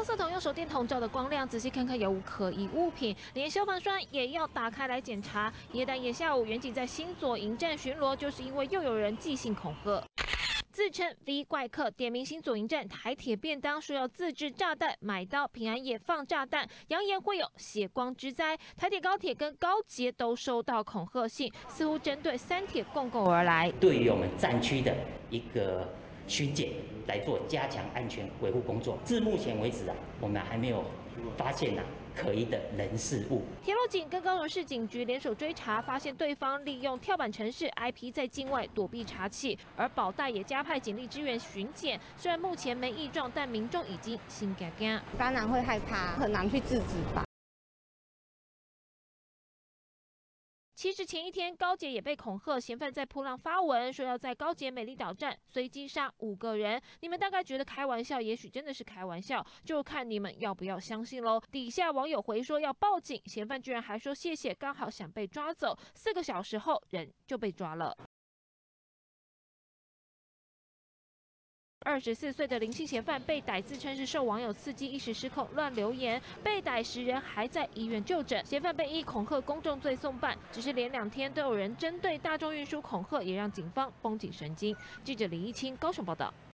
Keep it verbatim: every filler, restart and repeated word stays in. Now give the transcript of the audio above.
圾桶用手电筒照的光亮，仔细看看有无可疑物品，连消防栓也要打开来检查。耶诞夜下午，远警在新左营站巡逻，就是因为又有人寄信恐吓。自称 V 怪客，点名新左营站台铁便当，说要自制炸弹，买刀平安夜放炸弹，扬言会有血光之灾。台铁、高铁跟高捷都收到恐吓信，似乎针对三铁共构而来。 对于我们站区的一个巡检来做加强安全维护工作，至目前为止啊，我们还没有发现啊可疑的人事物。 铁路警跟高雄市警局联手追查，发现对方利用跳板程式 I P 在境外躲避查缉，而保代也加派警力支援巡检。虽然目前没异状，但民众已经心惊惊， 当然会害怕，很难去制止吧。 其实前一天，高捷也被恐吓，嫌犯在扑浪发文说要在高捷美丽岛站随机杀五个人。你们大概觉得开玩笑，也许真的是开玩笑，就看你们要不要相信喽。底下网友回说要报警，嫌犯居然还说谢谢，刚好想被抓走。四个小时后，人就被抓了。二十四岁的林姓嫌犯被逮，自称是受网友刺激，一时失控乱留言。被逮时人还在医院就诊。嫌犯被依恐吓公众罪送办，只是连两天都有人针对大众运输恐吓，也让警方绷紧神经。记者李一清高雄报道。